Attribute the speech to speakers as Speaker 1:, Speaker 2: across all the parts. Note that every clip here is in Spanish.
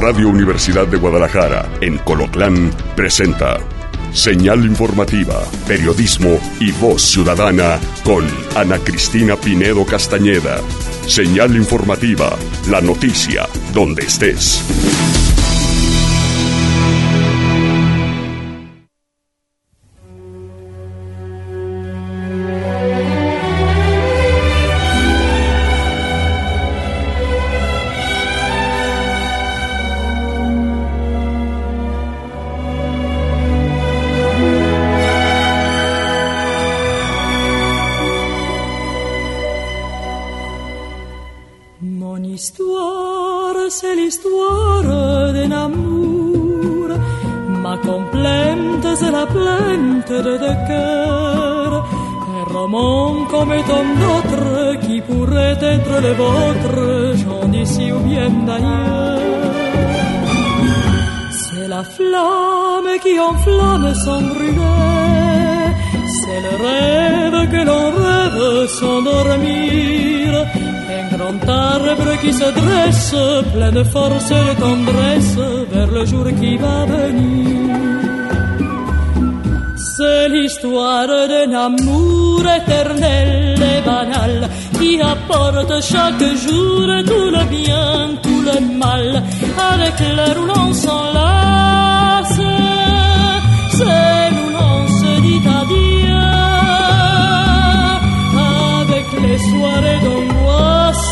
Speaker 1: Radio Universidad de Guadalajara, en Colotlán, presenta Señal Informativa, Periodismo y Voz Ciudadana con Ana Cristina Pinedo Castañeda. Señal Informativa, la noticia donde estés.
Speaker 2: C'est l'histoire d'un amour. Ma complainte, c'est la plainte de deux cœurs. Un roman comme tant d'autres qui pourrait être le vôtre, j'en d'ici ou bien d'ailleurs. C'est la flamme qui enflamme sans brûler. C'est le rêve que l'on rêve sans dormir. Un grand arbre qui se dresse, plein de force et de tendresse, vers le jour qui va venir. C'est l'histoire d'un amour éternel et banal, qui apporte chaque jour tout le bien, tout le mal, avec l'heure où l'on s'enlace, c'est où l'on se dit adieu, avec les soirées d'angoisse.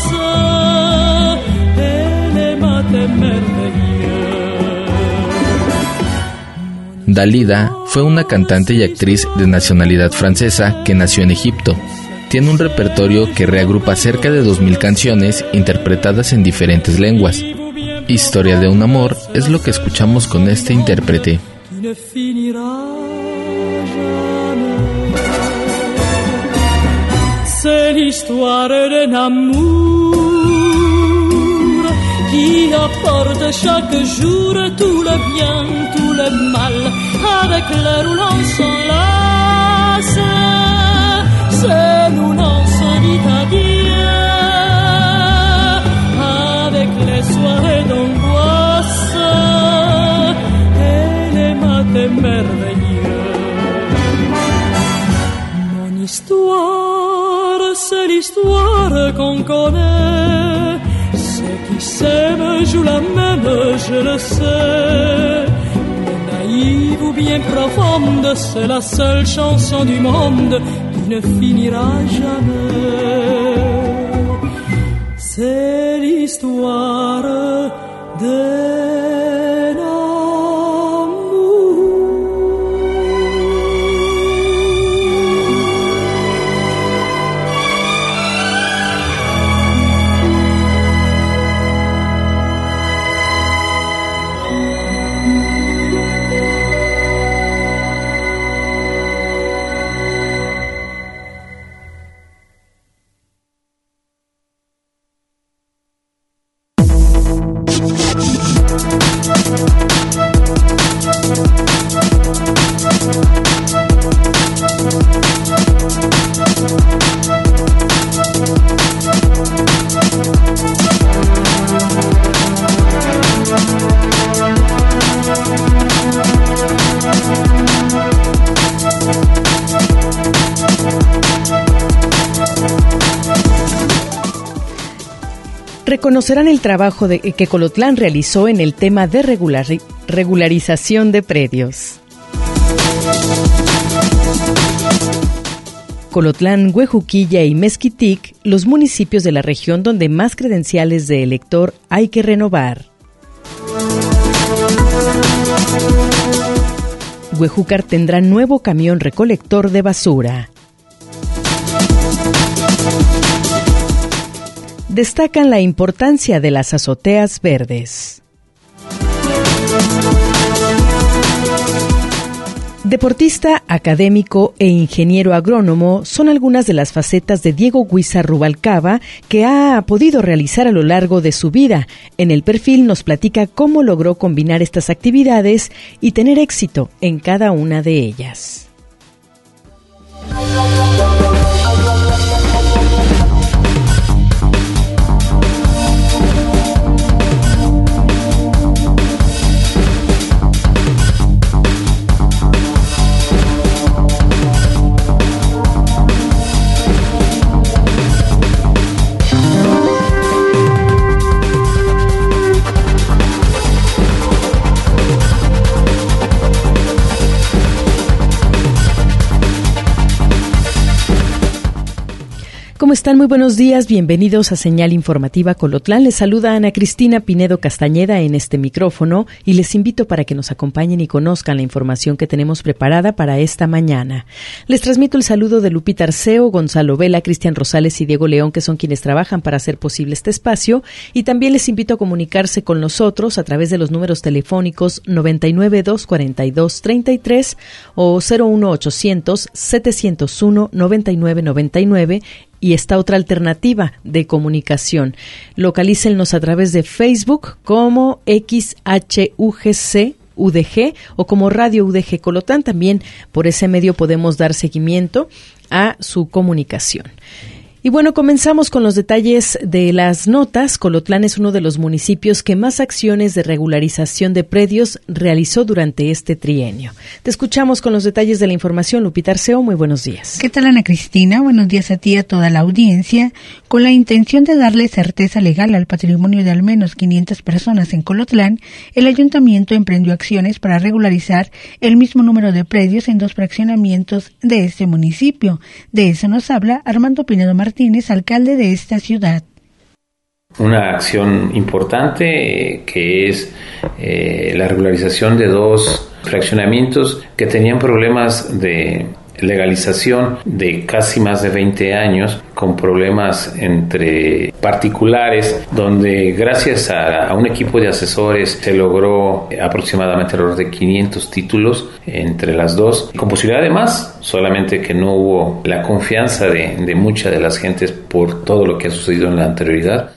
Speaker 3: Dalida fue una cantante y actriz de nacionalidad francesa que nació en Egipto. Tiene un repertorio que reagrupa cerca de 2000 canciones interpretadas en diferentes lenguas. Historia de un amor es lo que escuchamos con este intérprete.
Speaker 2: C'est l'histoire d'un amour qui apporte chaque jour tout le bien, tout le mal, avec l'heure où l'on s'enlace, c'est où l'on se dit adieu, avec les soirées d'angoisse et les matins merveilleux. Mon histoire, c'est l'histoire qu'on connaît. Ceux qui s'aiment jouent la même, je le sais. Mais naïve ou bien profonde, c'est la seule chanson du monde qui ne finira jamais. C'est l'histoire d'un amour.
Speaker 4: Reconocerán el trabajo que Colotlán realizó en el tema de regularización de predios. Colotlán, Huejuquilla y Mezquitic, los municipios de la región donde más credenciales de elector hay que renovar. Huejúcar tendrá nuevo camión recolector de basura. Destacan la importancia de las azoteas verdes. Deportista, académico e ingeniero agrónomo son algunas de las facetas de Diego Huizar Rubalcaba que ha podido realizar a lo largo de su vida. En el perfil nos platica cómo logró combinar estas actividades y tener éxito en cada una de ellas. ¿Cómo están? Muy buenos días, bienvenidos a Señal Informativa Colotlán. Les saluda Ana Cristina Pinedo Castañeda en este micrófono y les invito para que nos acompañen y conozcan la información que tenemos preparada para esta mañana. Les transmito el saludo de Lupita Arceo, Gonzalo Vela, Cristian Rosales y Diego León, que son quienes trabajan para hacer posible este espacio, y también les invito a comunicarse con nosotros a través de los números telefónicos 99-242-33 o 01800-701-9999 y esta otra alternativa de comunicación. Localícennos a través de Facebook como XHUGC UDG o como Radio UDG Colotlán. También por ese medio podemos dar seguimiento a su comunicación. Y bueno, comenzamos con los detalles de las notas. Colotlán es uno de los municipios que más acciones de regularización de predios realizó durante este trienio. Te escuchamos con los detalles de la información, Lupita Arceo. Muy buenos días.
Speaker 5: ¿Qué tal, Ana Cristina? Buenos días a ti y a toda la audiencia. Con la intención de darle certeza legal al patrimonio de al menos 500 personas en Colotlán, el ayuntamiento emprendió acciones para regularizar el mismo número de predios en 2 fraccionamientos de este municipio. De eso nos habla Armando Pinedo Martínez, alcalde de esta ciudad.
Speaker 6: Una acción importante que es la regularización de 2 fraccionamientos que tenían problemas de legalización de casi más de 20 años, con problemas entre particulares, donde gracias a un equipo de asesores se logró aproximadamente alrededor de 500 títulos entre las 2, con posibilidad de más, solamente que no hubo la confianza de muchas de las gentes por todo lo que ha sucedido en la anterioridad.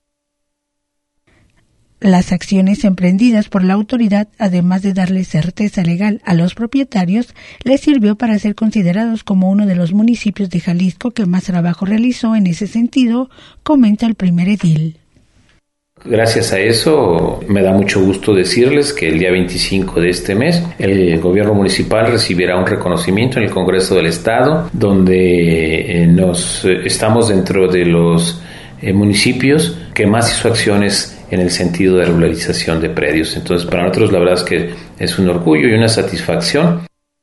Speaker 5: Las acciones emprendidas por la autoridad, además de darle certeza legal a los propietarios, les sirvió para ser considerados como uno de los municipios de Jalisco que más trabajo realizó en ese sentido, comenta el primer edil.
Speaker 6: Gracias a eso, me da mucho gusto decirles que el día 25 de este mes, el gobierno municipal recibirá un reconocimiento en el Congreso del Estado, donde estamos dentro de los municipios que más hizo acciones en el sentido de regularización de predios. Entonces, para nosotros la verdad es que es un orgullo y una satisfacción.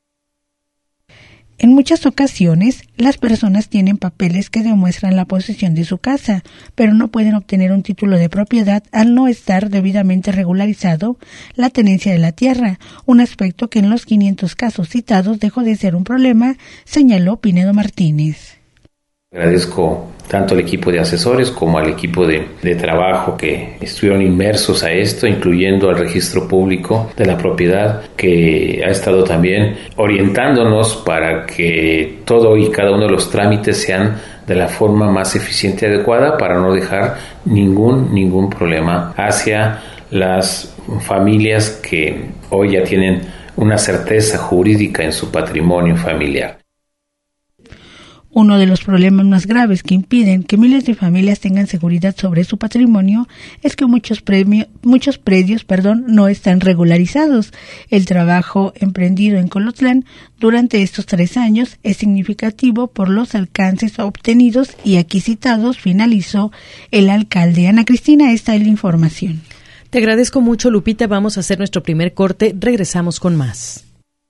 Speaker 5: En muchas ocasiones, las personas tienen papeles que demuestran la posesión de su casa, pero no pueden obtener un título de propiedad al no estar debidamente regularizado la tenencia de la tierra, un aspecto que en los 500 casos citados dejó de ser un problema, señaló Pinedo Martínez.
Speaker 6: Agradezco tanto al equipo de asesores como al equipo de trabajo que estuvieron inmersos a esto, incluyendo al registro público de la propiedad, que ha estado también orientándonos para que todo y cada uno de los trámites sean de la forma más eficiente y adecuada para no dejar ningún problema hacia las familias que hoy ya tienen una certeza jurídica en su patrimonio familiar.
Speaker 5: Uno de los problemas más graves que impiden que miles de familias tengan seguridad sobre su patrimonio es que muchos predios no están regularizados. El trabajo emprendido en Colotlán durante estos 3 años es significativo por los alcances obtenidos y aquí citados, finalizó el alcalde. Ana Cristina, esta es la información.
Speaker 4: Te agradezco mucho, Lupita. Vamos a hacer nuestro primer corte. Regresamos con más.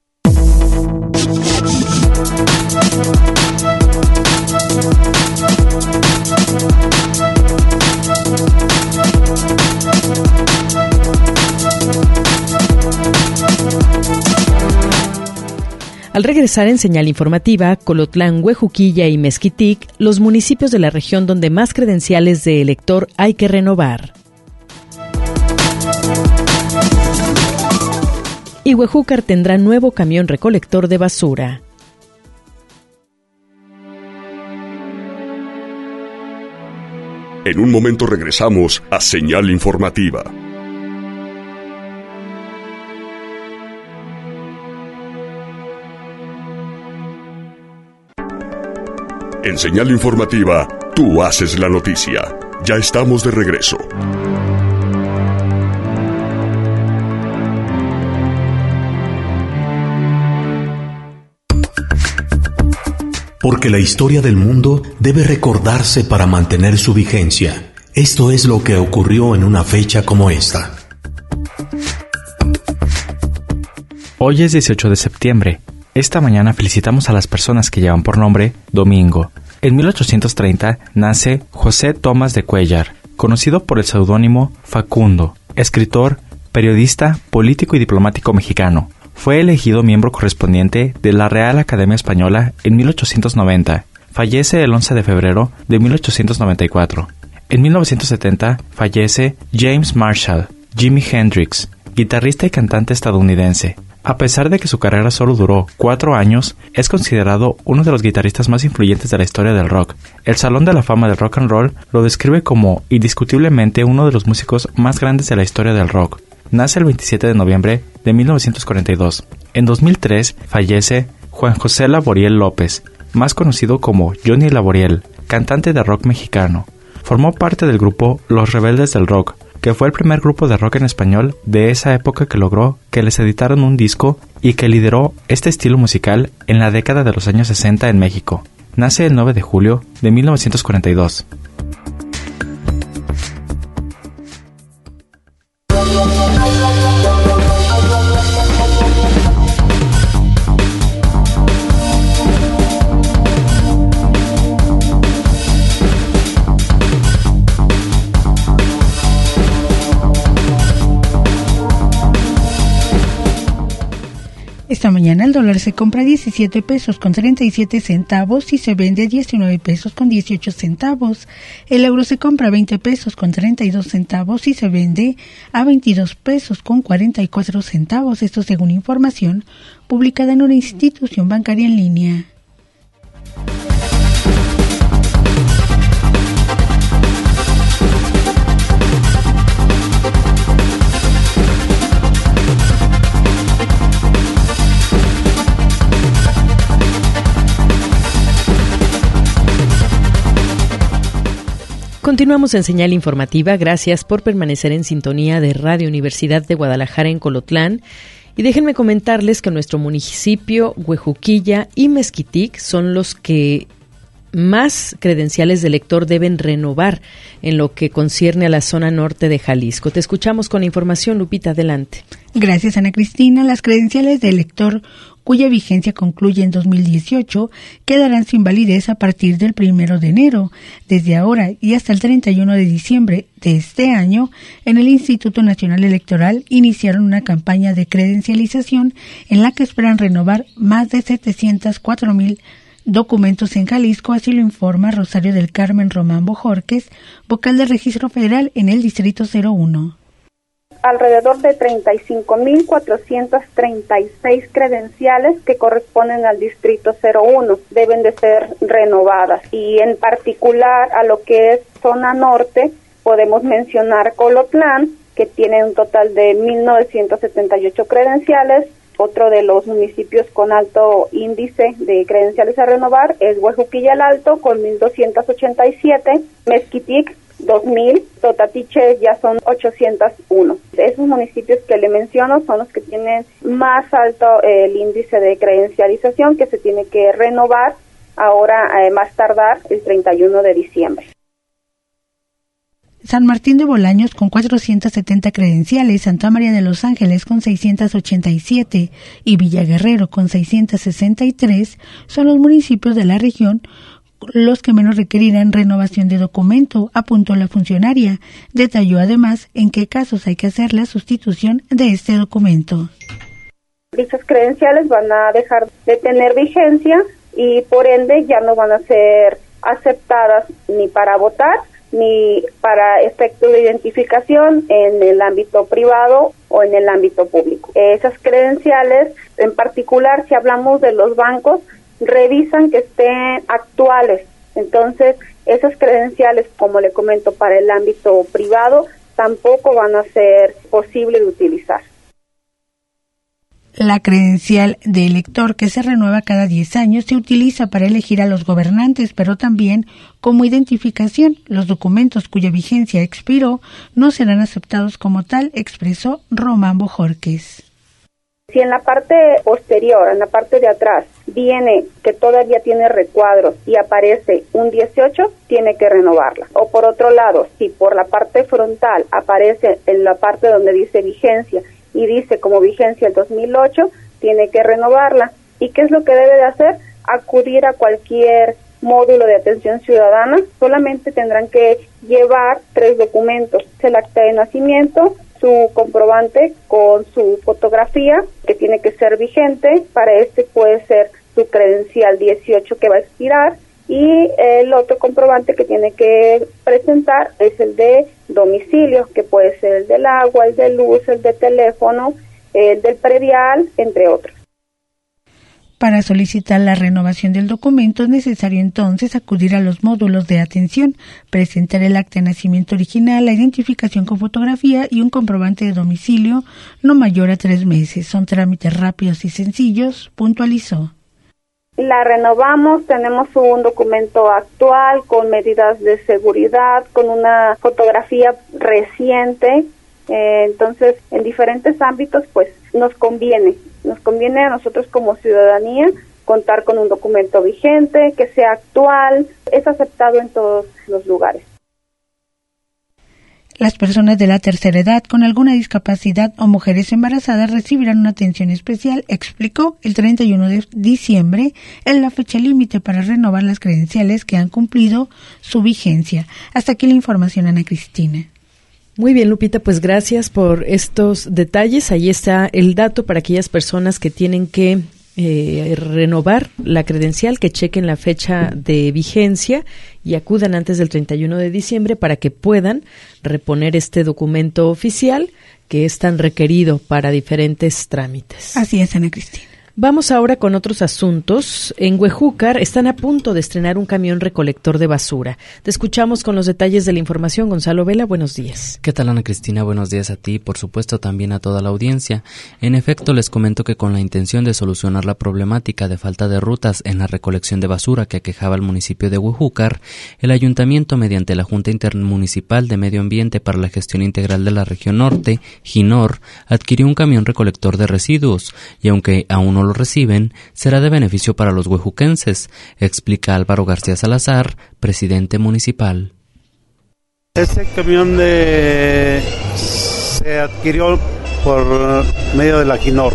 Speaker 4: Al regresar en Señal Informativa, Colotlán, Huejuquilla y Mezquitic, los municipios de la región donde más credenciales de elector hay que renovar. Y Huejúcar tendrá nuevo camión recolector de basura.
Speaker 1: En un momento regresamos a Señal Informativa. En Señal Informativa, tú haces la noticia. Ya estamos de regreso.
Speaker 7: Porque la historia del mundo debe recordarse para mantener su vigencia. Esto es lo que ocurrió en una fecha como esta.
Speaker 8: Hoy es 18 de septiembre. Esta mañana felicitamos a las personas que llevan por nombre Domingo, En 1830 nace José Tomás de Cuéllar, conocido por el seudónimo Facundo, escritor, periodista, político y diplomático mexicano. Fue elegido miembro correspondiente de la Real Academia Española en 1890. Fallece el 11 de febrero de 1894. En 1970 fallece James Marshall, Jimi Hendrix, guitarrista y cantante estadounidense. A pesar de que su carrera solo duró 4 años, es considerado uno de los guitarristas más influyentes de la historia del rock. El Salón de la Fama del Rock and Roll lo describe como indiscutiblemente uno de los músicos más grandes de la historia del rock. Nace el 27 de noviembre de 1942. En 2003 fallece Juan José Laboriel López, más conocido como Johnny Laboriel, cantante de rock mexicano. Formó parte del grupo Los Rebeldes del Rock, que fue el primer grupo de rock en español de esa época que logró que les editaran un disco y que lideró este estilo musical en la década de los años 60 en México. Nace el 9 de julio de 1942.
Speaker 5: Esta mañana el dólar se compra 17 pesos con 37 centavos y se vende 19 pesos con 18 centavos. El euro se compra 20 pesos con 32 centavos y se vende a 22 pesos con 44 centavos. Esto según información publicada en una institución bancaria en línea.
Speaker 4: Continuamos en Señal Informativa. Gracias por permanecer en sintonía de Radio Universidad de Guadalajara en Colotlán. Y déjenme comentarles que nuestro municipio, Huejuquilla y Mezquitic son los que más credenciales de lector deben renovar en lo que concierne a la zona norte de Jalisco. Te escuchamos con información, Lupita, adelante.
Speaker 5: Gracias, Ana Cristina. Las credenciales de elector cuya vigencia concluye en 2018 quedarán sin validez a partir del 1 de enero. Desde ahora y hasta el 31 de diciembre de este año, en el Instituto Nacional Electoral iniciaron una campaña de credencialización en la que esperan renovar más de 704,000 documentos en Jalisco, así lo informa Rosario del Carmen Román Bojorquez, vocal del Registro Federal en el Distrito 01.
Speaker 9: Alrededor de 35.436 credenciales que corresponden al Distrito 01 deben de ser renovadas, y en particular a lo que es zona norte podemos mencionar Colotlán, que tiene un total de 1.978 credenciales. Otro de los municipios con alto índice de credenciales a renovar es Huejuquilla el Alto con 1.287, Mezquitic 2,000, Totatiche ya son 801. Esos municipios que le menciono son los que tienen más alto el índice de credencialización, que se tiene que renovar ahora, más tardar el 31 de diciembre.
Speaker 5: San Martín de Bolaños con 470 credenciales, Santa María de los Ángeles con 687 y Villaguerrero con 663 son los municipios de la región los que menos requerirán renovación de documento, apuntó la funcionaria. Detalló además en qué casos hay que hacer la sustitución de este documento.
Speaker 9: Dichas credenciales van a dejar de tener vigencia y por ende ya no van a ser aceptadas ni para votar ni para efecto de identificación en el ámbito privado o en el ámbito público. Esas credenciales, en particular, si hablamos de los bancos, revisan que estén actuales. Entonces, esas credenciales, como le comento, para el ámbito privado, tampoco van a ser posible de utilizar.
Speaker 5: La credencial de elector, que se renueva cada 10 años, se utiliza para elegir a los gobernantes, pero también como identificación. Los documentos cuya vigencia expiró no serán aceptados como tal, expresó Román Bojorquez.
Speaker 9: Si en la parte posterior, en la parte de atrás, viene que todavía tiene recuadros y aparece un 18, tiene que renovarla. O por otro lado, si por la parte frontal aparece en la parte donde dice vigencia y dice como vigencia el 2008, tiene que renovarla. ¿Y qué es lo que debe de hacer? Acudir a cualquier módulo de atención ciudadana. Solamente tendrán que llevar 3 documentos: el acta de nacimiento, su comprobante con su fotografía, que tiene que ser vigente. Para este puede ser su credencial 18 que va a expirar, y el otro comprobante que tiene que presentar es el de domicilio, que puede ser el del agua, el de luz, el de teléfono, el del predial, entre otros.
Speaker 5: Para solicitar la renovación del documento es necesario entonces acudir a los módulos de atención, presentar el acta de nacimiento original, la identificación con fotografía y un comprobante de domicilio no mayor a 3 meses. Son trámites rápidos y sencillos, puntualizó.
Speaker 9: La renovamos, tenemos un documento actual con medidas de seguridad, con una fotografía reciente. Entonces, en diferentes ámbitos, pues nos conviene a nosotros como ciudadanía contar con un documento vigente, que sea actual, es aceptado en todos los lugares.
Speaker 5: Las personas de la tercera edad con alguna discapacidad o mujeres embarazadas recibirán una atención especial, explicó. El 31 de diciembre es la fecha límite para renovar las credenciales que han cumplido su vigencia. Hasta aquí la información, Ana Cristina.
Speaker 4: Muy bien, Lupita, pues gracias por estos detalles. Ahí está el dato para aquellas personas que tienen que renovar la credencial, que chequen la fecha de vigencia y acudan antes del 31 de diciembre para que puedan reponer este documento oficial que es tan requerido para diferentes trámites.
Speaker 5: Así es, Ana Cristina.
Speaker 4: Vamos ahora con otros asuntos. En Huejúcar están a punto de estrenar un camión recolector de basura. Te escuchamos con los detalles de la información. Gonzalo Vela, buenos días.
Speaker 10: ¿Qué tal, Ana Cristina? Buenos días a ti y por supuesto también a toda la audiencia. En efecto, les comento que con la intención de solucionar la problemática de falta de rutas en la recolección de basura que aquejaba al municipio de Huejúcar, el ayuntamiento, mediante la Junta Intermunicipal de Medio Ambiente para la Gestión Integral de la Región Norte, GINOR, adquirió un camión recolector de residuos y aunque aún no lo reciben, será de beneficio para los huejuquenses, explica Álvaro García Salazar, presidente municipal.
Speaker 11: Este camión se adquirió por medio de la GINOR.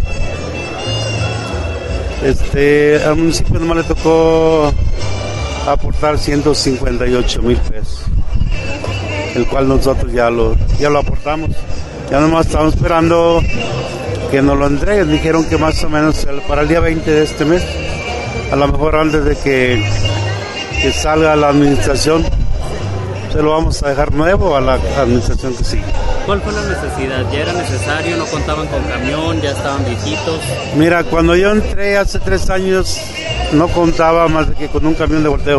Speaker 11: Al municipio nomás le tocó aportar 158,000 pesos, el cual nosotros ya lo aportamos. Ya nomás estamos esperando que nos lo entreguen. Dijeron que más o menos para el día 20 de este mes, a lo mejor antes de que salga la administración, se lo vamos a dejar nuevo a la administración que sigue.
Speaker 12: ¿Cuál fue la necesidad? ¿Ya era necesario? ¿No contaban con camión? ¿Ya estaban viejitos?
Speaker 11: Mira, cuando yo entré hace 3 años, no contaba más de que con un camión de volteo.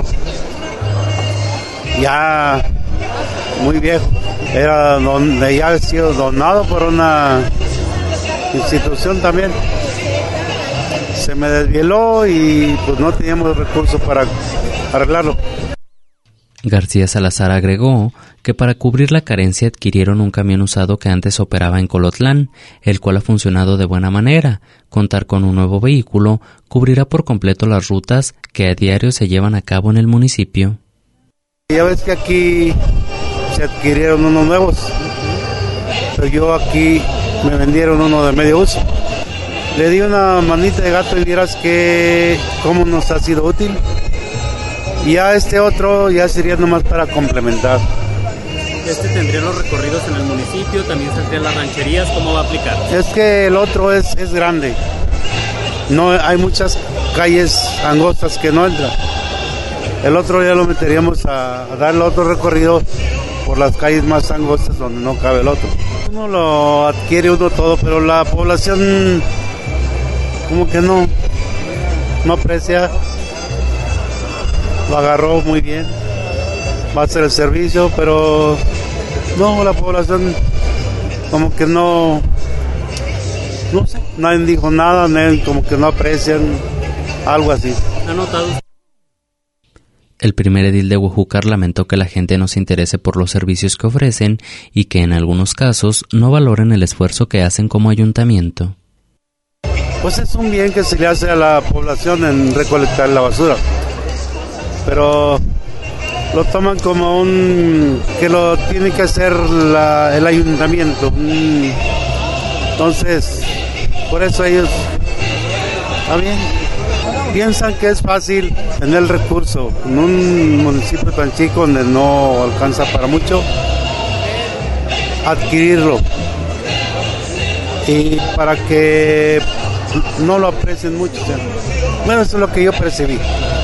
Speaker 11: Ya muy viejo. Ya había sido donado por una institución también. Se me desvieló y pues no teníamos recursos para arreglarlo.
Speaker 10: García Salazar agregó que para cubrir la carencia adquirieron un camión usado que antes operaba en Colotlán, el cual ha funcionado de buena manera. Contar con un nuevo vehículo cubrirá por completo las rutas que a diario se llevan a cabo en el municipio.
Speaker 11: Ya ves que aquí se adquirieron unos nuevos, pero yo aquí me vendieron uno de medio uso. Le di una manita de gato y vieras que cómo nos ha sido útil. Y ya este otro ya sería nomás para complementar.
Speaker 12: ¿Tendría los recorridos en el municipio? ¿También saldrían las rancherías? ¿Cómo va a aplicar?
Speaker 11: Es que el otro es grande. No hay muchas calles angostas que no entran. El otro ya lo meteríamos a darle otro recorrido por las calles más angostas donde no cabe el otro. Uno lo adquiere uno todo, pero la población como que no aprecia. Lo agarró muy bien, va a hacer el servicio, pero no, la población como que no sé, nadie dijo nada, como que no aprecian, algo así.
Speaker 12: ¿Ha notado?
Speaker 10: El primer edil de Huejúcar lamentó que la gente no se interese por los servicios que ofrecen y que en algunos casos no valoren el esfuerzo que hacen como ayuntamiento.
Speaker 11: Pues es un bien que se le hace a la población en recolectar la basura, pero lo toman como que lo tiene que hacer el ayuntamiento. Entonces, por eso ellos, está bien, piensan que es fácil tener el recurso en un municipio tan chico donde no alcanza para mucho, adquirirlo, y para que no lo aprecien mucho. Bueno, eso es lo que yo percibí.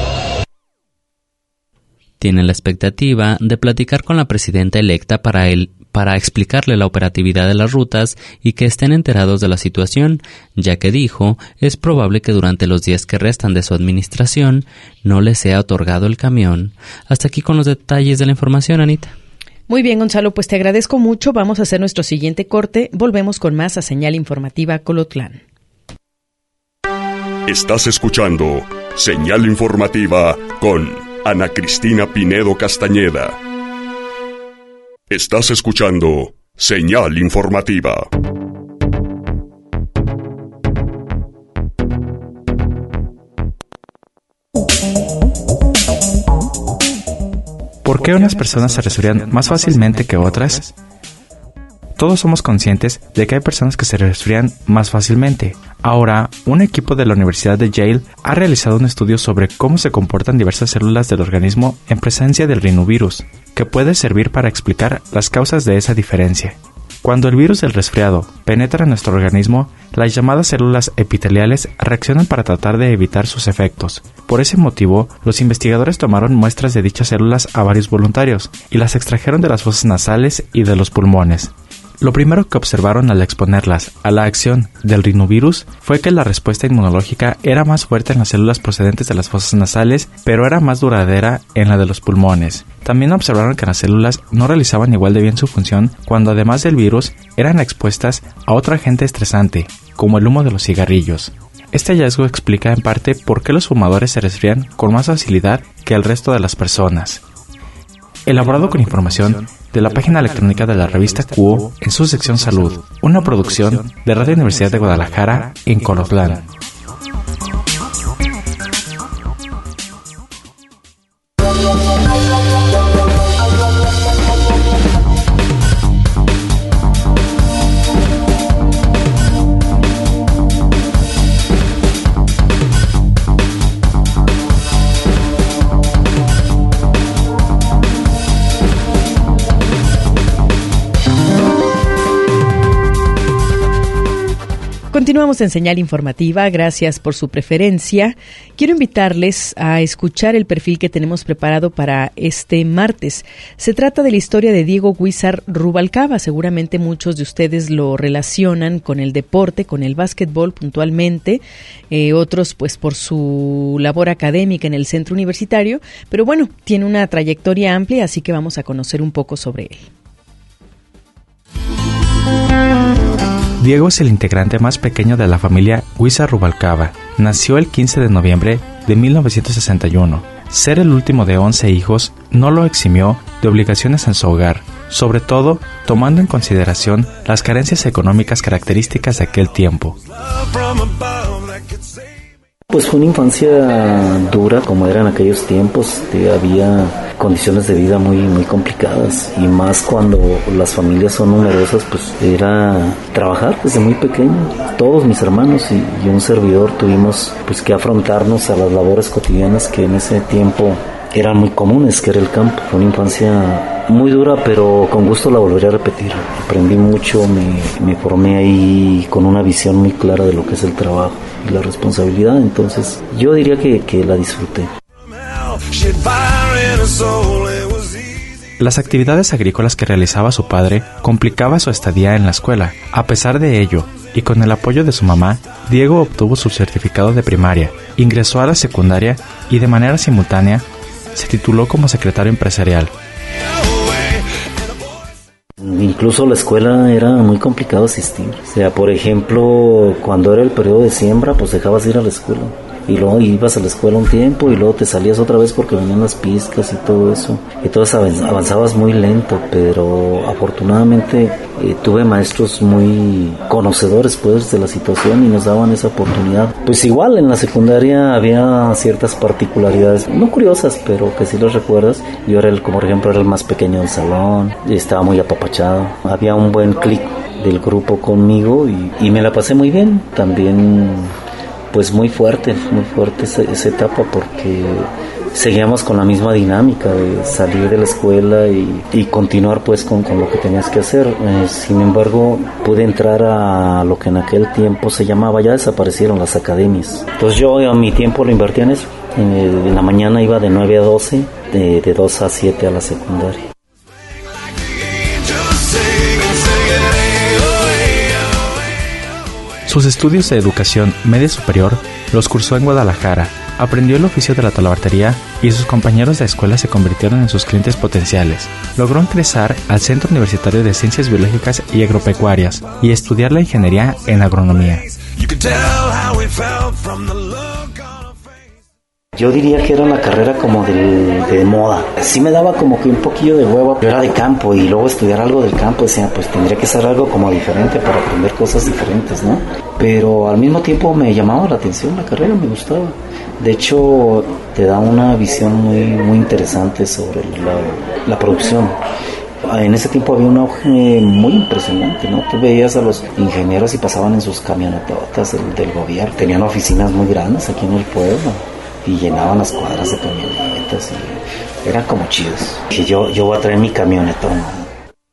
Speaker 10: Tiene la expectativa de platicar con la presidenta electa para explicarle la operatividad de las rutas y que estén enterados de la situación, ya que dijo, es probable que durante los días que restan de su administración no les sea otorgado el camión. Hasta aquí con los detalles de la información, Anita.
Speaker 4: Muy bien, Gonzalo, pues te agradezco mucho. Vamos a hacer nuestro siguiente corte. Volvemos con más a Señal Informativa Colotlán.
Speaker 1: Estás escuchando Señal Informativa con Ana Cristina Pinedo Castañeda. Estás escuchando Señal Informativa.
Speaker 8: ¿Por qué unas personas se resfrían más fácilmente que otras? Todos somos conscientes de que hay personas que se resfrían más fácilmente. Ahora, un equipo de la Universidad de Yale ha realizado un estudio sobre cómo se comportan diversas células del organismo en presencia del rinovirus, que puede servir para explicar las causas de esa diferencia. Cuando el virus del resfriado penetra en nuestro organismo, las llamadas células epiteliales reaccionan para tratar de evitar sus efectos. Por ese motivo, los investigadores tomaron muestras de dichas células a varios voluntarios y las extrajeron de las fosas nasales y de los pulmones. Lo primero que observaron al exponerlas a la acción del rinovirus fue que la respuesta inmunológica era más fuerte en las células procedentes de las fosas nasales, pero era más duradera en la de los pulmones. También observaron que las células no realizaban igual de bien su función cuando además del virus eran expuestas a otro agente estresante, como el humo de los cigarrillos. Este hallazgo explica en parte por qué los fumadores se resfrían con más facilidad que el resto de las personas. Elaborado con información de la página electrónica de la revista QO en su sección Salud, una producción de Radio Universidad de Guadalajara en Colotlán.
Speaker 4: Continuamos en Señal Informativa, gracias por su preferencia. Quiero invitarles a escuchar el perfil que tenemos preparado para este martes. Se trata de la historia de Diego Guízar Rubalcaba. Seguramente muchos de ustedes lo relacionan con el deporte, con el básquetbol puntualmente, otros pues por su labor académica en el centro universitario, pero bueno, tiene una trayectoria amplia, así que vamos a conocer un poco sobre él.
Speaker 8: Diego es el integrante más pequeño de la familia Guízar Rubalcaba. Nació el 15 de noviembre de 1961. Ser el último de 11 hijos no lo eximió de obligaciones en su hogar, sobre todo tomando en consideración las carencias económicas características de aquel tiempo.
Speaker 13: Pues fue una infancia dura, como eran aquellos tiempos. Había condiciones de vida muy complicadas, y más cuando las familias son numerosas, pues era trabajar desde muy pequeño. Todos mis hermanos y un servidor tuvimos pues que afrontarnos a las labores cotidianas que en ese tiempo eran muy comunes, que era el campo. Fue una infancia muy dura, pero con gusto la volvería a repetir. Aprendí mucho, me formé ahí con una visión muy clara de lo que es el trabajo y la responsabilidad, entonces yo diría que la disfruté.
Speaker 8: Las actividades agrícolas que realizaba su padre complicaban su estadía en la escuela. A pesar de ello, y con el apoyo de su mamá, Diego obtuvo su certificado de primaria, ingresó a la secundaria y de manera simultánea se tituló como secretario empresarial.
Speaker 13: Incluso la escuela era muy complicado asistir. O sea, por ejemplo, cuando era el periodo de siembra, pues dejabas de ir a la escuela. Y luego ibas a la escuela un tiempo y luego te salías otra vez porque venían las pizcas y todo eso. Entonces avanzabas muy lento, pero afortunadamente tuve maestros muy conocedores pues de la situación y nos daban esa oportunidad. Pues igual en la secundaria había ciertas particularidades, no curiosas, pero que sí las recuerdas. Yo era como por ejemplo era el más pequeño del salón, estaba muy apapachado. Había un buen clic del grupo conmigo y me la pasé muy bien. También pues muy fuerte esa etapa, porque seguíamos con la misma dinámica de salir de la escuela y continuar pues con lo que tenías que hacer. Sin embargo, pude entrar a lo que en aquel tiempo se llamaba, ya desaparecieron las academias. Entonces yo a mi tiempo lo invertía en eso. En la mañana iba de 9 a 12, de 2 a 7 a la secundaria.
Speaker 8: Sus estudios de educación media superior los cursó en Guadalajara, aprendió el oficio de la talabartería y sus compañeros de escuela se convirtieron en sus clientes potenciales. Logró ingresar al Centro Universitario de Ciencias Biológicas y Agropecuarias y estudiar la ingeniería en agronomía.
Speaker 13: Yo diría que era una carrera como de moda. Sí me daba como que un poquillo de hueva. Yo era de campo y luego estudiar algo del campo, decía, pues tendría que ser algo como diferente para aprender cosas diferentes, ¿no? Pero al mismo tiempo me llamaba la atención la carrera, me gustaba. De hecho, te da una visión muy interesante sobre la producción. En ese tiempo había un auge muy impresionante, ¿no? Tú veías a los ingenieros y pasaban en sus camionetotas del gobierno. Tenían oficinas muy grandes aquí en el pueblo y llenaban las cuadras de camionetas y eran como chidos. Que yo voy a traer mi camionetón, ¿no?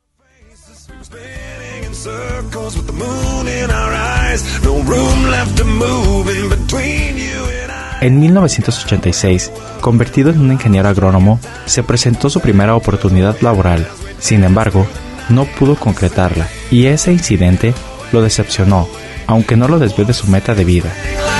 Speaker 8: En 1986, convertido en un ingeniero agrónomo, se presentó su primera oportunidad laboral. Sin embargo, no pudo concretarla y ese incidente lo decepcionó, aunque no lo desvió de su meta de vida.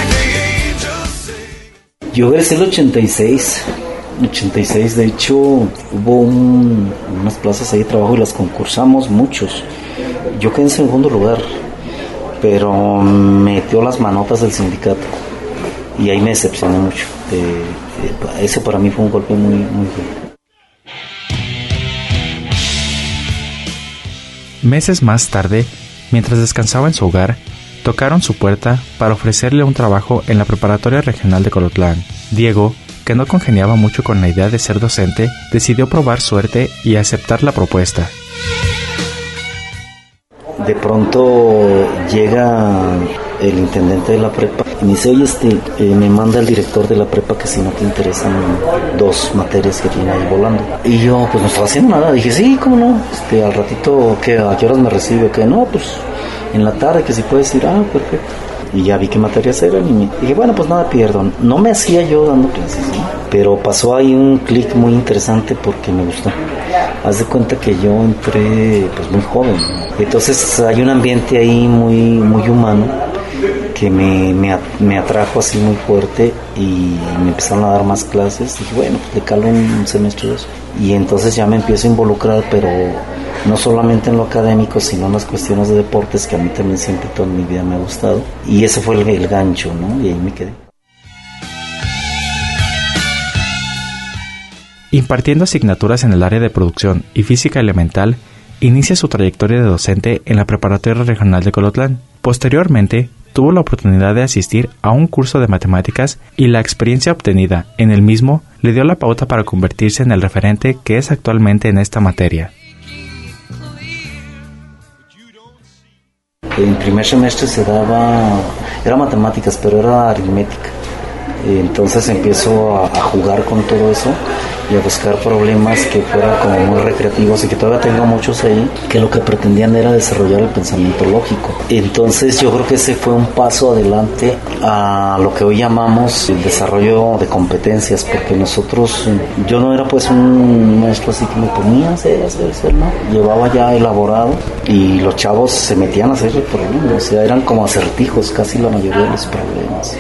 Speaker 13: Yo egresé el 86, de hecho hubo unas plazas ahí de trabajo y las concursamos muchos. Yo quedé en segundo lugar, pero metió las manotas del sindicato y ahí me decepcioné mucho. Ese para mí fue un golpe muy duro.
Speaker 8: Meses más tarde, mientras descansaba en su hogar, tocaron su puerta para ofrecerle un trabajo en la Preparatoria Regional de Colotlán. Diego, que no congeniaba mucho con la idea de ser docente, decidió probar suerte y aceptar la propuesta.
Speaker 13: De pronto llega el intendente de la prepa y me dice, oye, me manda el director de la prepa que si no te interesan 2 materias que tiene ahí volando. Y yo pues no estaba haciendo nada, dije, sí, cómo no, al ratito, ¿a qué horas me recibe? Que no, pues en la tarde, que si puedes ir, perfecto. Y ya vi qué materias eran y dije, bueno, pues nada pierdo. No me hacía yo dando clases, ¿no? Pero pasó ahí un clic muy interesante porque me gustó. Haz de cuenta que yo entré pues muy joven, ¿no? Entonces hay un ambiente ahí muy humano que me atrajo así muy fuerte y me empezaron a dar más clases. Dije, bueno, pues le calo un semestre de eso. Y entonces ya me empiezo a involucrar, pero no solamente en lo académico, sino en las cuestiones de deportes, que a mí también siempre toda mi vida me ha gustado. Y ese fue el gancho, ¿no? Y ahí me quedé.
Speaker 8: Impartiendo asignaturas en el área de producción y física elemental, inicia su trayectoria de docente en la Preparatoria Regional de Colotlán. Posteriormente, tuvo la oportunidad de asistir a un curso de matemáticas y la experiencia obtenida en el mismo le dio la pauta para convertirse en el referente que es actualmente en esta materia.
Speaker 13: En primer semestre era matemáticas, pero era aritmética. Entonces empiezo a jugar con todo eso y a buscar problemas que fueran como muy recreativos y que todavía tengo muchos ahí, que lo que pretendían era desarrollar el pensamiento lógico. Entonces yo creo que ese fue un paso adelante a lo que hoy llamamos el desarrollo de competencias, porque yo no era pues un maestro así que me ponía a hacer, ¿no? Llevaba ya elaborado y los chavos se metían a hacer el problema, o sea, eran como acertijos casi la mayoría de los problemas.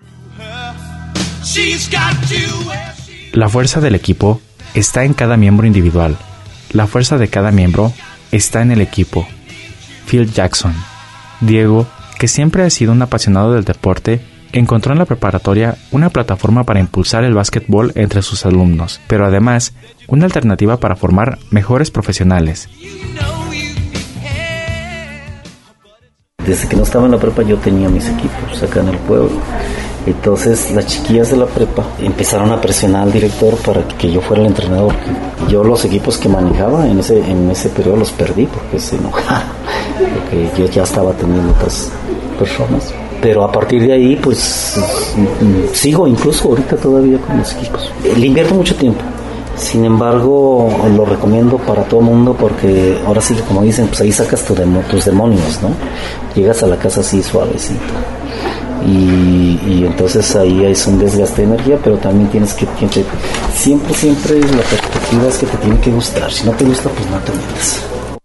Speaker 8: La fuerza del equipo está en cada miembro individual. La fuerza de cada miembro está en el equipo. Phil Jackson. Diego, que siempre ha sido un apasionado del deporte, encontró en la preparatoria una plataforma para impulsar el básquetbol entre sus alumnos, pero además una alternativa para formar mejores profesionales.
Speaker 13: Desde que no estaba en la prepa yo tenía mis equipos acá en el pueblo. Entonces las chiquillas de la prepa empezaron a presionar al director para que yo fuera el entrenador. Yo los equipos que manejaba en ese periodo los perdí porque se enojaron, porque yo ya estaba teniendo otras personas. Pero a partir de ahí, pues sigo incluso ahorita todavía con los equipos. Le invierto mucho tiempo. Sin embargo, lo recomiendo para todo el mundo porque ahora sí, como dicen, pues ahí sacas tus demonios, ¿no? Llegas a la casa así suavecito. Y entonces ahí es un desgaste de energía, pero también tienes que siempre la perspectiva es que te tiene que gustar. Si no te gusta, pues no te metas.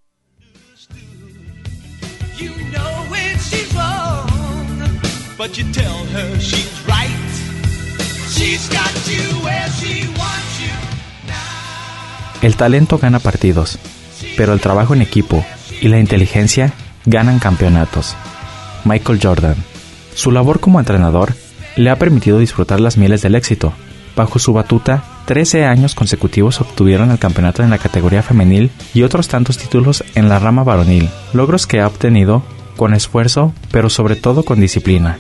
Speaker 8: El talento gana partidos, pero el trabajo en equipo y la inteligencia ganan campeonatos. Michael Jordan. Su labor como entrenador le ha permitido disfrutar las mieles del éxito. Bajo su batuta, 13 años consecutivos obtuvieron el campeonato en la categoría femenil y otros tantos títulos en la rama varonil, logros que ha obtenido con esfuerzo, pero sobre todo con disciplina.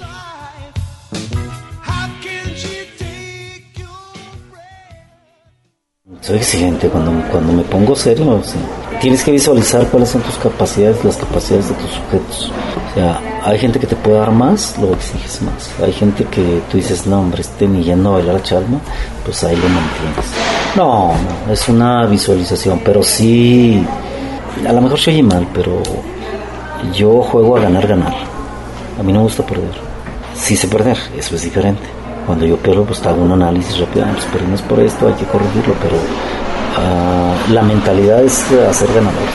Speaker 13: Soy exigente cuando me pongo serio. Sí. Tienes que visualizar cuáles son tus capacidades, las capacidades de tus sujetos. O sea, hay gente que te puede dar más, lo exiges más. Hay gente que tú dices, no hombre, ni yendo a bailar chalma, pues ahí lo mantienes. No, es una visualización, pero sí, a lo mejor se oye mal, pero yo juego a ganar. A mí no me gusta perder. Sí sé perder, eso es diferente. Cuando yo pierdo, pues hago un análisis rápido, pues perdimos por esto, hay que corregirlo, pero la mentalidad es hacer ganadores.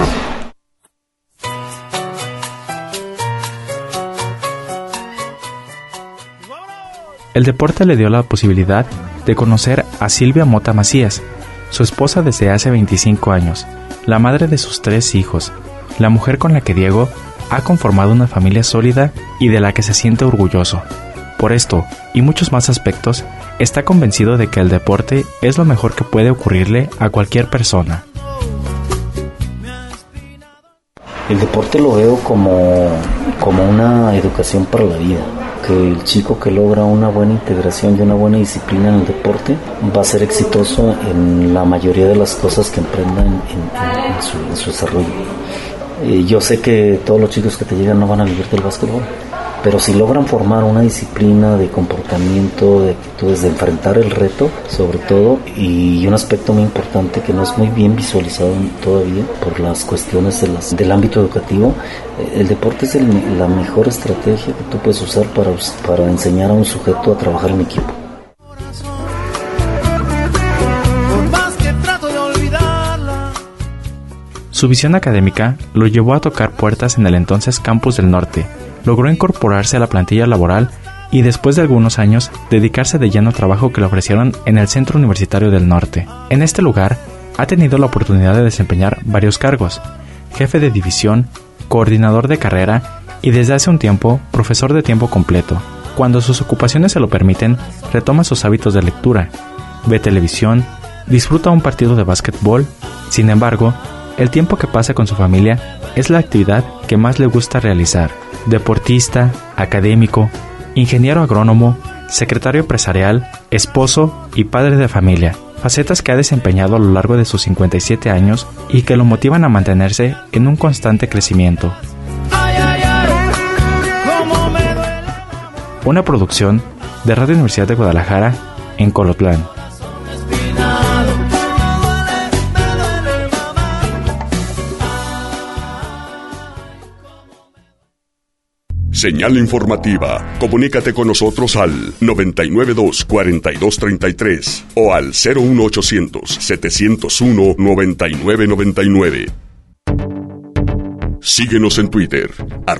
Speaker 8: El deporte le dio la posibilidad de conocer a Silvia Mota Macías, su esposa desde hace 25 años, la madre de sus 3 hijos, la mujer con la que Diego ha conformado una familia sólida y de la que se siente orgulloso. Por esto, y muchos más aspectos, está convencido de que el deporte es lo mejor que puede ocurrirle a cualquier persona.
Speaker 13: El deporte lo veo como una educación para la vida. Que el chico que logra una buena integración y una buena disciplina en el deporte va a ser exitoso en la mayoría de las cosas que emprenda en su desarrollo. Yo sé que todos los chicos que te llegan no van a vivir del básquetbol, pero si logran formar una disciplina de comportamiento, de actitudes, de enfrentar el reto, sobre todo, y un aspecto muy importante que no es muy bien visualizado todavía por las cuestiones del ámbito educativo, el deporte es la mejor estrategia que tú puedes usar para enseñar a un sujeto a trabajar en equipo.
Speaker 8: Su visión académica lo llevó a tocar puertas en el entonces Campus del Norte. Logró incorporarse a la plantilla laboral y después de algunos años dedicarse de lleno al trabajo que le ofrecieron en el Centro Universitario del Norte. En este lugar ha tenido la oportunidad de desempeñar varios cargos: jefe de división, coordinador de carrera y desde hace un tiempo profesor de tiempo completo. Cuando sus ocupaciones se lo permiten, retoma sus hábitos de lectura, ve televisión, disfruta un partido de básquetbol. Sin embargo, el tiempo que pasa con su familia es la actividad que más le gusta realizar. Deportista, académico, ingeniero agrónomo, secretario empresarial, esposo y padre de familia, facetas que ha desempeñado a lo largo de sus 57 años y que lo motivan a mantenerse en un constante crecimiento. Una producción de Radio Universidad de Guadalajara en Colotlán.
Speaker 1: Señal informativa. Comunícate con nosotros al 992-4233 o al 01800-701-9999. Síguenos en Twitter,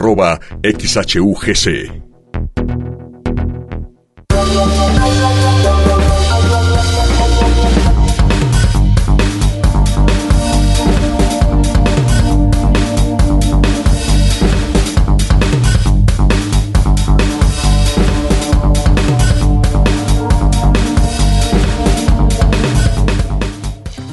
Speaker 1: @XHUGC.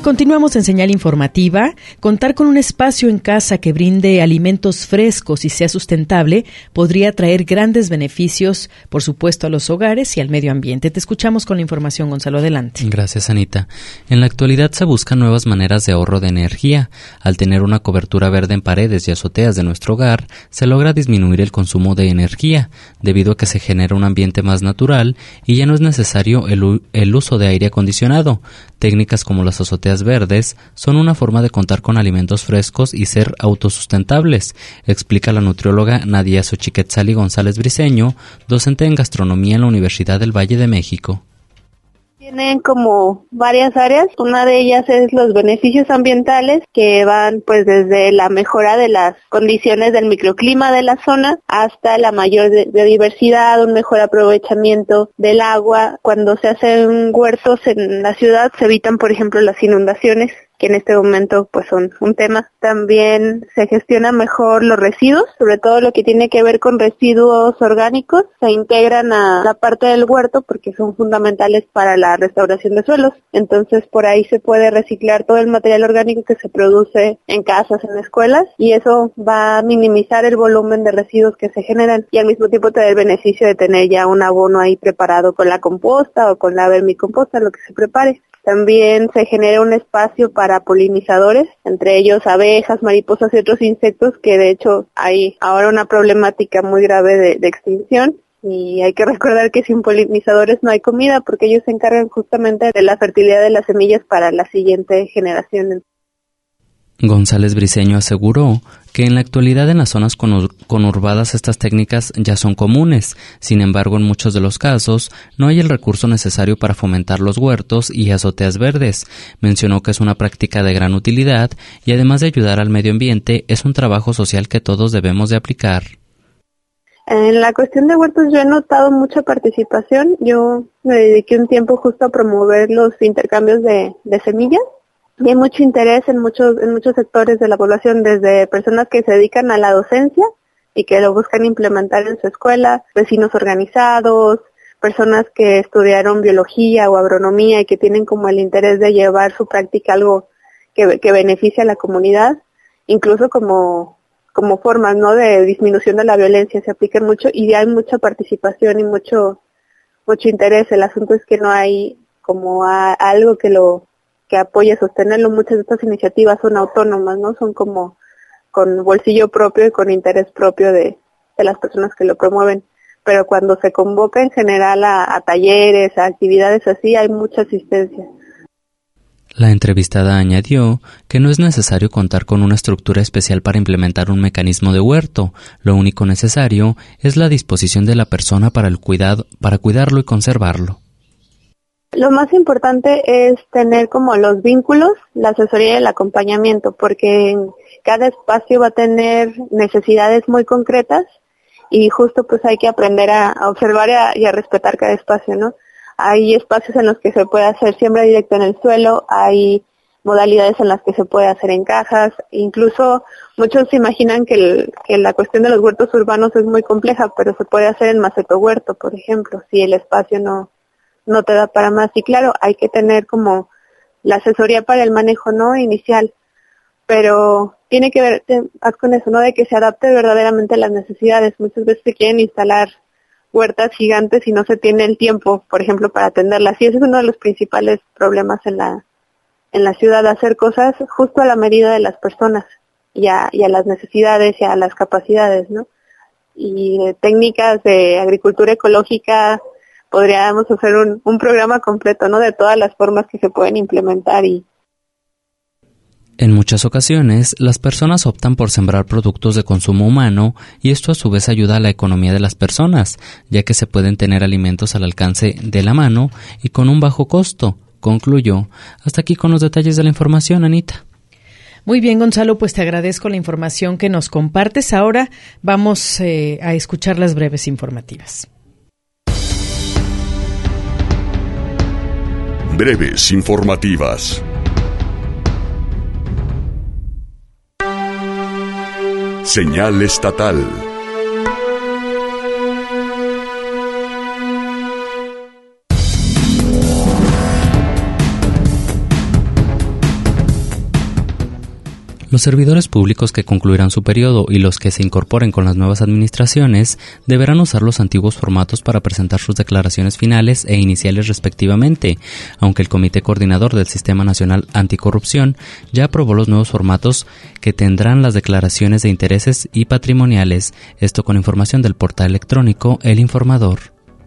Speaker 4: continuamos en Señal Informativa. Contar con un espacio en casa que brinde alimentos frescos y sea sustentable podría traer grandes beneficios, por supuesto, a los hogares y al medio ambiente. Te escuchamos con la información, Gonzalo, adelante.
Speaker 10: Gracias, Anita. En la actualidad se buscan nuevas maneras de ahorro de energía. Al tener una cobertura verde en paredes y azoteas de nuestro hogar, se logra disminuir el consumo de energía, debido a que se genera un ambiente más natural y ya no es necesario el uso de aire acondicionado. Técnicas como las azoteas verdes son una forma de contar con alimentos frescos y ser autosustentables, explica la nutrióloga Nadia Xochiquetzali González Briceño, docente en gastronomía en la Universidad del Valle de México.
Speaker 14: Tienen como varias áreas. Una de ellas es los beneficios ambientales, que van pues desde la mejora de las condiciones del microclima de la zona hasta la mayor biodiversidad, un mejor aprovechamiento del agua. Cuando se hacen huertos en la ciudad se evitan, por ejemplo, las inundaciones, que en este momento pues son un tema. También se gestionan mejor los residuos, sobre todo lo que tiene que ver con residuos orgánicos, se integran a la parte del huerto porque son fundamentales para la restauración de suelos. Entonces por ahí se puede reciclar todo el material orgánico que se produce en casas, en escuelas, y eso va a minimizar el volumen de residuos que se generan y al mismo tiempo te da el beneficio de tener ya un abono ahí preparado con la composta o con la vermicomposta, lo que se prepare. También se genera un espacio para polinizadores, entre ellos abejas, mariposas y otros insectos, que de hecho hay ahora una problemática muy grave de extinción. Y hay que recordar que sin polinizadores no hay comida, porque ellos se encargan justamente de la fertilidad de las semillas para la siguiente generación.
Speaker 10: González Briceño aseguró que en la actualidad en las zonas conurbadas estas técnicas ya son comunes. Sin embargo, en muchos de los casos no hay el recurso necesario para fomentar los huertos y azoteas verdes. Mencionó que es una práctica de gran utilidad y además de ayudar al medio ambiente, es un trabajo social que todos debemos de aplicar.
Speaker 14: En la cuestión de huertos yo he notado mucha participación. Yo me dediqué un tiempo justo a promover los intercambios de semillas. Y hay mucho interés en muchos sectores de la población, desde personas que se dedican a la docencia y que lo buscan implementar en su escuela, vecinos organizados, personas que estudiaron biología o agronomía y que tienen como el interés de llevar su práctica algo que beneficie a la comunidad, incluso como formas, ¿no?, de disminución de la violencia se aplican mucho y hay mucha participación y mucho interés. El asunto es que no hay como algo que apoye a sostenerlo. Muchas de estas iniciativas son autónomas, ¿no? Son como con bolsillo propio y con interés propio de las personas que lo promueven. Pero cuando se convoca en general a talleres, a actividades así, hay mucha asistencia.
Speaker 10: La entrevistada añadió que no es necesario contar con una estructura especial para implementar un mecanismo de huerto. Lo único necesario es la disposición de la persona para cuidarlo y conservarlo.
Speaker 14: Lo más importante es tener como los vínculos, la asesoría y el acompañamiento, porque cada espacio va a tener necesidades muy concretas y justo pues hay que aprender a observar y a respetar cada espacio, ¿no? Hay espacios en los que se puede hacer siembra directa en el suelo, hay modalidades en las que se puede hacer en cajas, incluso muchos se imaginan que la cuestión de los huertos urbanos es muy compleja, pero se puede hacer en macetohuerto, por ejemplo, si el espacio no te da para más. Y claro, hay que tener como la asesoría para el manejo, ¿no?, inicial, pero tiene que ver con eso, ¿no?, de que se adapte verdaderamente a las necesidades. Muchas veces se quieren instalar huertas gigantes y no se tiene el tiempo, por ejemplo, para atenderlas. Y ese es uno de los principales problemas en la ciudad, hacer cosas justo a la medida de las personas y a las necesidades y a las capacidades, ¿no? Y técnicas de agricultura ecológica, podríamos hacer un programa completo, ¿no?, de todas las formas que se pueden implementar.
Speaker 10: En muchas ocasiones, las personas optan por sembrar productos de consumo humano y esto a su vez ayuda a la economía de las personas, ya que se pueden tener alimentos al alcance de la mano y con un bajo costo, concluyó. Hasta aquí con los detalles de la información, Anita.
Speaker 4: Muy bien, Gonzalo, pues te agradezco la información que nos compartes. Ahora vamos a escuchar las breves informativas.
Speaker 1: Breves informativas. Señal estatal.
Speaker 10: Los servidores públicos que concluirán su periodo y los que se incorporen con las nuevas administraciones deberán usar los antiguos formatos para presentar sus declaraciones finales e iniciales respectivamente, aunque el Comité Coordinador del Sistema Nacional Anticorrupción ya aprobó los nuevos formatos que tendrán las declaraciones de intereses y patrimoniales, esto con información del portal electrónico El Informador.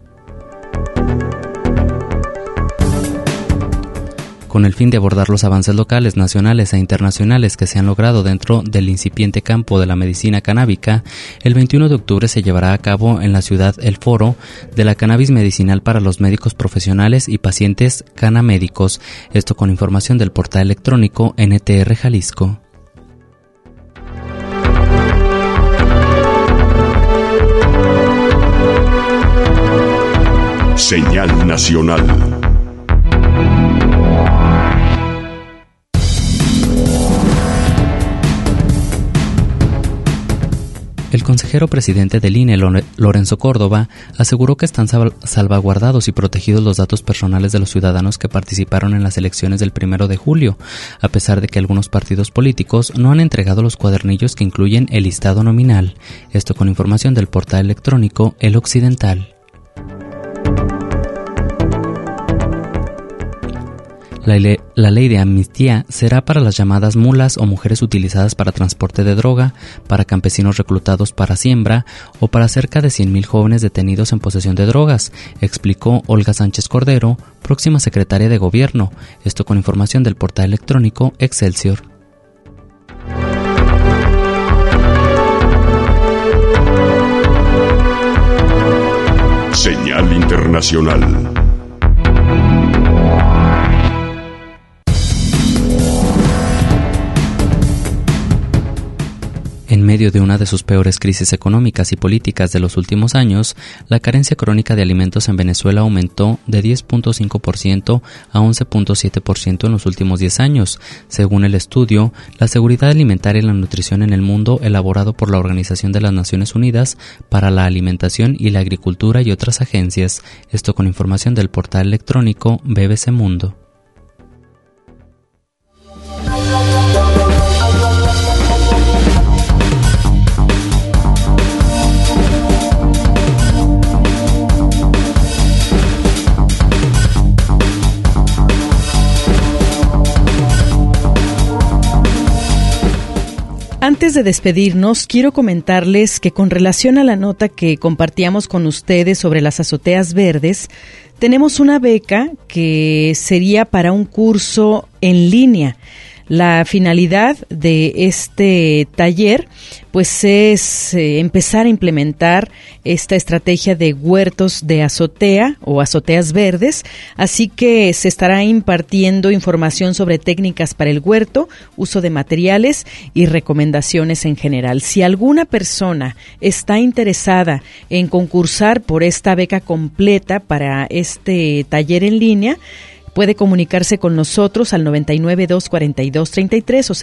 Speaker 10: Con el fin de abordar los avances locales, nacionales e internacionales que se han logrado dentro del incipiente campo de la medicina canábica, el 21 de octubre se llevará a cabo en la ciudad el Foro de la Cannabis Medicinal para los médicos profesionales y pacientes canamédicos, esto con información del portal electrónico NTR Jalisco.
Speaker 1: Señal nacional.
Speaker 10: El consejero presidente del INE, Lorenzo Córdoba, aseguró que están salvaguardados y protegidos los datos personales de los ciudadanos que participaron en las elecciones del 1 de julio, a pesar de que algunos partidos políticos no han entregado los cuadernillos que incluyen el listado nominal. Esto con información del portal electrónico El Occidental. La ley de amnistía será para las llamadas mulas o mujeres utilizadas para transporte de droga, para campesinos reclutados para siembra o para cerca de 100,000 jóvenes detenidos en posesión de drogas, explicó Olga Sánchez Cordero, próxima secretaria de Gobierno, esto con información del portal electrónico Excelsior.
Speaker 1: Señal internacional.
Speaker 10: En medio de una de sus peores crisis económicas y políticas de los últimos años, la carencia crónica de alimentos en Venezuela aumentó de 10.5% a 11.7% en los últimos 10 años, según el estudio La seguridad alimentaria y la nutrición en el mundo elaborado por la Organización de las Naciones Unidas para la Alimentación y la Agricultura y otras agencias, esto con información del portal electrónico BBC Mundo.
Speaker 4: Antes de despedirnos, quiero comentarles que con relación a la nota que compartíamos con ustedes sobre las azoteas verdes, tenemos una beca que sería para un curso en línea. La finalidad de este taller pues es empezar a implementar esta estrategia de huertos de azotea o azoteas verdes, así que se estará impartiendo información sobre técnicas para el huerto, uso de materiales y recomendaciones en general. Si alguna persona está interesada en concursar por esta beca completa para este taller en línea, puede comunicarse con nosotros al 99-242-33 o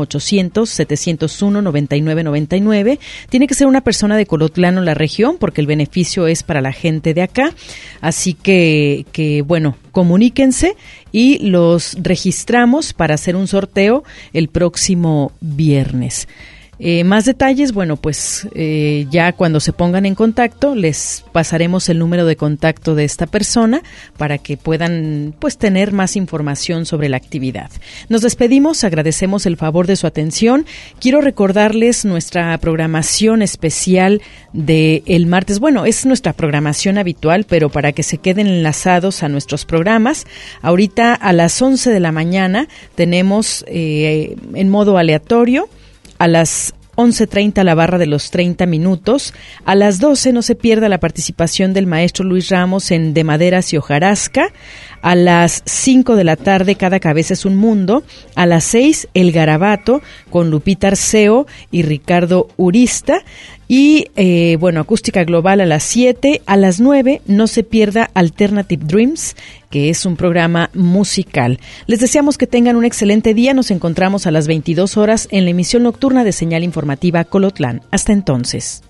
Speaker 4: 01800-701-9999. Tiene que ser una persona de Colotlán o la región porque el beneficio es para la gente de acá. Así que bueno, comuníquense y los registramos para hacer un sorteo el próximo viernes. Más detalles, bueno, pues ya cuando se pongan en contacto les pasaremos el número de contacto de esta persona para que puedan pues tener más información sobre la actividad. Nos despedimos, agradecemos el favor de su atención. Quiero recordarles nuestra programación especial de el martes. Bueno, es nuestra programación habitual, pero para que se queden enlazados a nuestros programas, ahorita a las 11 de la mañana tenemos en modo aleatorio. A las 11:30 la barra de los 30 minutos. A las 12 no se pierda la participación del maestro Luis Ramos en De Maderas y Hojarasca. A las 5 de la tarde Cada Cabeza es un Mundo. A las 6 El Garabato con Lupita Arceo y Ricardo Urista. Y bueno, Acústica Global a las 7. A las 9 no se pierda Alternative Dreams, que es un programa musical. Les deseamos que tengan un excelente día. Nos encontramos a las 22 horas en la emisión nocturna de Señal Informativa Colotlán. Hasta entonces.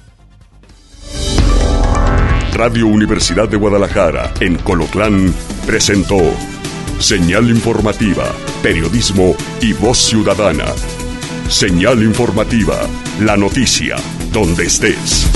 Speaker 1: Radio Universidad de Guadalajara en Colotlán presentó Señal Informativa, Periodismo y Voz Ciudadana. Señal informativa, la noticia, donde estés.